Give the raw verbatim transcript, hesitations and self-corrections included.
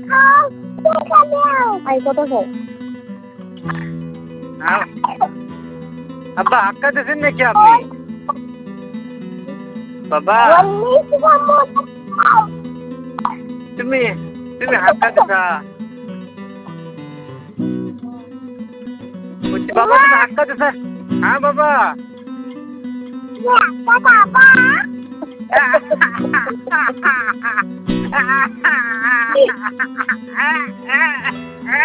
ऐकतच आहे. अब्बा हक्का देशील नाही की आपली बाबा तुम्ही तुम्ही हक्का देसा बाबा तुम्ही हक्का देसा हा बाबा